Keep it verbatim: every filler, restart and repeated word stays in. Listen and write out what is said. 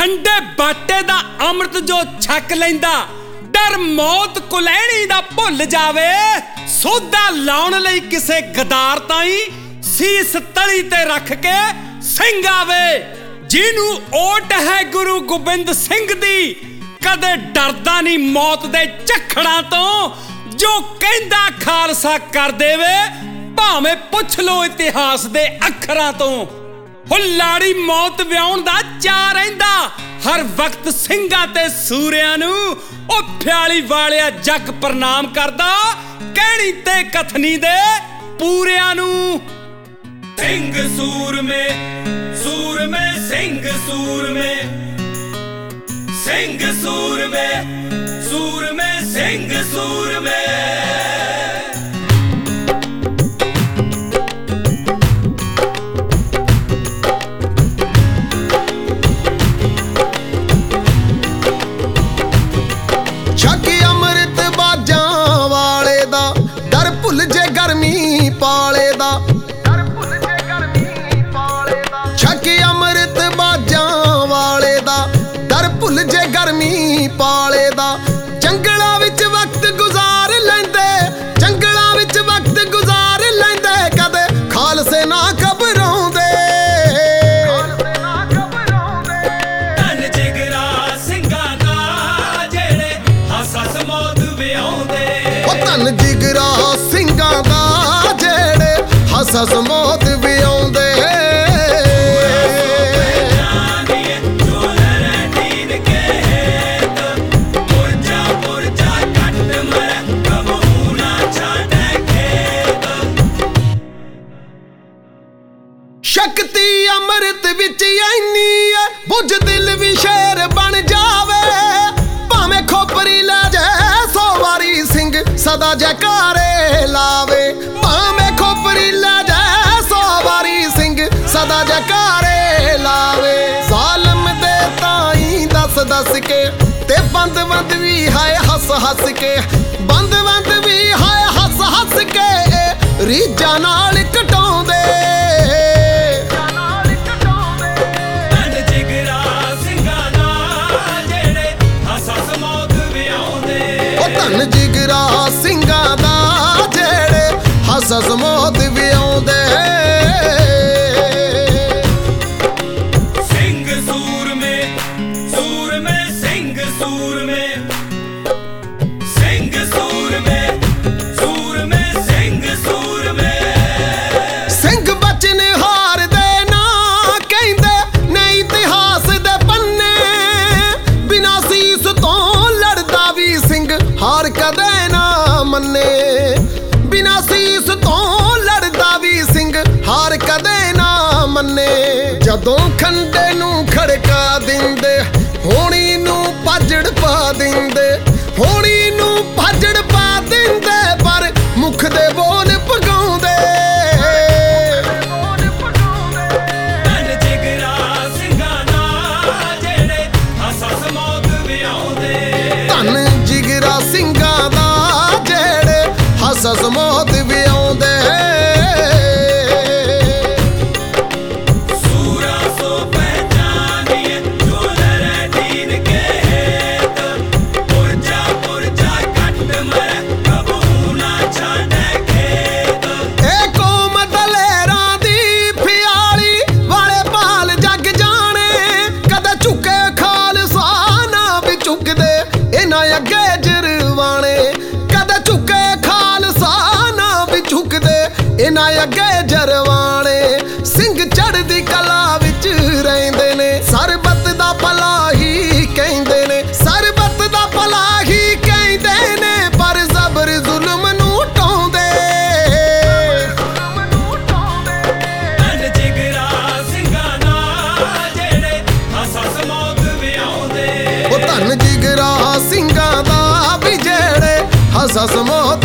ठंडे बाटे दा अमृत जो छक लैंदा डर मौत कुलैणी दा भुल जावे सोधा लाउण लई किसे गदार ताई सीस तली ते रख के सिंह आवे जिनू ओट है गुरु गोबिंद सिंह दी कदे डरदा नहीं मौत दे झखड़ां तो जो कहंदा खालसा कर देवे भावें पुछ लो इतिहास दे अखरां तो हो लाड़ी मौत व्याउण दा चा रहिंदा हर वक्त ਸਿੰਘਾਂ ते सूरियां नू ओ फ्याली वालिया जग प्रणाम करदा कहणी ते कथनी दे पूरियां नू सिंह सूर में सूर में सिंह सूर में सिंह सूर में सूर में सिंह सूर में पाले दा छके अमृत बाजां वाले दा डर भुल जे गर्मी पाले दा जंगलां विच वक्त गुजार लैंदे जंगलां विच वक्त गुजार लैंदे कदे खालसे ना घबराउंदे धन जिगरा ਸਿੰਘਾਂ दा जेड़े हस हस मौत विआउंदे ओ धन जिगरा ਸਿੰਘਾਂ दा हस हस मौत भी आउंदे शक्ति अमृत विच इन्नी है बुझ दिल भी शेर बन जावे भावें खोपरी लै जाए सौ वारी सिंह सदा जयकारे लावे भावें खोपरी लै जाए सौ वारी सिंह सदा जयकारे लावे जालम दे ताई दस दस के ते बंद बंद भी हाय हस हस के बंद बंद भी हाय हस हस के रीजा नाल कटाउंदे धन जिगरा ਸਿੰਘਾਂ दा जेड़े हस हस मौत भी आउंदे सिंह सूर में सूर में सिंह सूर में सिंह सूर में सूर में सिंह सूर में सिंह बचन हार दे ना कहंदे ने इतिहास दे पन्ने बिना सीस तो लड़दा भी सिंह हार कदे ना मन्ने बिना सीस तो लड़दा भी सिंह हार कदे ना मन्ने जदों खंडे नू खड़का दिंदे होनी नू पाजड़ पा दिंदे होनी नू पाजड़ पा दिंदे पर मुख दे बोल पगाउंदे धन जिगरा ਸਿੰਘਾਂ दा जेड़े हस हस मौत विआउंदे धन जिगरा ਸਿੰਘਾਂ दा जेड़े हस हस मौत भी आउंदे सूरा सो पहचानिए जो लड़े दीन के हेत पुरजा पुरजा कट मरे कबू ना छाड़े खेत ए कौम दलेरां दी फियाली वाले पाल जग जाने कदे झुके खालसा ना भी झुकदे इन्हां अगे जरवाने कदे झुके खालसा ना भी झुकदे इन्हां अगे जरवाने सिंह चढ़दी कला विच रहिंदे ने सरबत दा भला ही कहंदे ने सरबत दा भला ही कहंदे ने पर जबर जुल्म नू ढाउंदे धन जिगरा ਸਿੰਘਾਂ दा जेड़े हस हस मौत विआउंदे ओ धन जिगरा ਸਿੰਘਾਂ दा भी जेड़े हस हस मौत